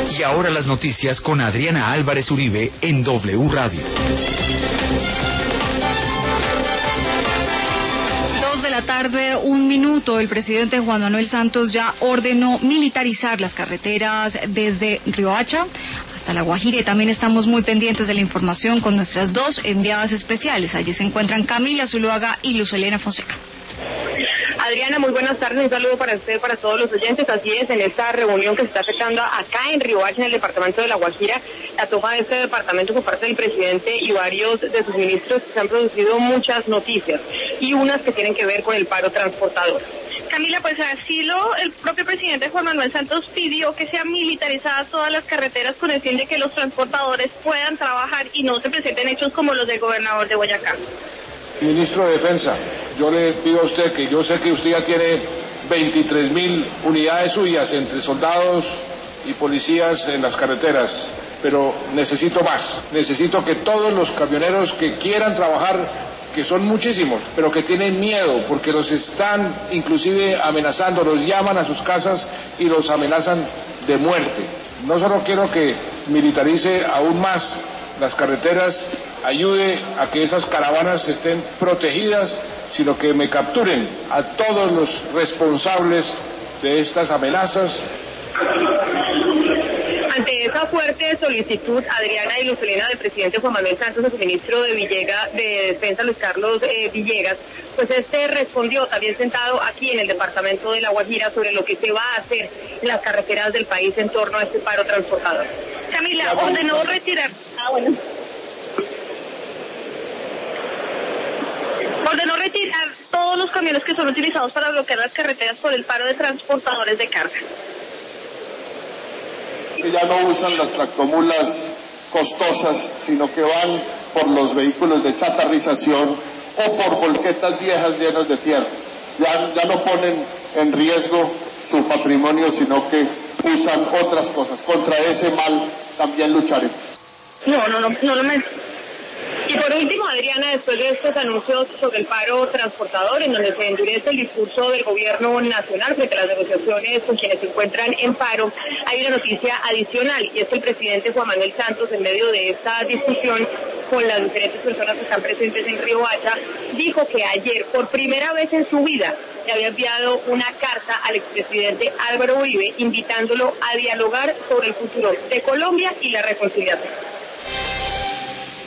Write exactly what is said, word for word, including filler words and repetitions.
Y ahora las noticias con Adriana Álvarez Uribe en W Radio. Dos de la tarde, un minuto. El presidente Juan Manuel Santos ya ordenó militarizar las carreteras desde Riohacha hasta La Guajira, y también estamos muy pendientes de la información con nuestras dos enviadas especiales. Allí se encuentran Camila Zuluaga y Luz Elena Fonseca. Adriana, muy buenas tardes, un saludo para usted, para todos los oyentes. Así es, en esta reunión que se está afectando acá en Riohacha, en el departamento de La Guajira, la toma de este departamento por parte del presidente y varios de sus ministros, se han producido muchas noticias, y unas que tienen que ver con el paro transportador. Camila, pues así lo, el propio presidente Juan Manuel Santos pidió que sean militarizadas todas las carreteras con el fin de que los transportadores puedan trabajar y no se presenten hechos como los del gobernador de Boyacá. Ministro de Defensa, yo le pido a usted, que yo sé que usted ya tiene veintitrés mil unidades suyas entre soldados y policías en las carreteras, pero necesito más. Necesito que todos los camioneros que quieran trabajar, que son muchísimos, pero que tienen miedo porque los están inclusive amenazando, los llaman a sus casas y los amenazan de muerte. No solo quiero que militarice aún más las carreteras, ayude a que esas caravanas estén protegidas, sino que me capturen a todos los responsables de estas amenazas. Ante esa fuerte solicitud, Adriana y Luz Elena, del presidente Juan Manuel Santos, a su ministro de, Villega, de Defensa, Luis Carlos eh, Villegas, pues este respondió, también sentado aquí en el departamento de La Guajira, sobre lo que se va a hacer en las carreteras del país en torno a este paro transportador. Camila, ordenó retirar... Ah, bueno. Ordenó retirar todos los camiones que son utilizados para bloquear las carreteras por el paro de transportadores de carga. Que ya no usan las tractomulas costosas, sino que van por los vehículos de chatarrización o por volquetas viejas llenas de tierra. Ya, ya no ponen en riesgo su patrimonio, sino que usan otras cosas. Contra ese mal también lucharemos. No, no, no, no lo me... Y por último, Adriana, después de estos anuncios sobre el paro transportador, en donde se endurece el discurso del gobierno nacional frente a las negociaciones con quienes se encuentran en paro, hay una noticia adicional, y es que el presidente Juan Manuel Santos, en medio de esta discusión con las diferentes personas que están presentes en Riohacha, dijo que ayer, por primera vez en su vida, le había enviado una carta al expresidente Álvaro Uribe, invitándolo a dialogar sobre el futuro de Colombia y la reconciliación.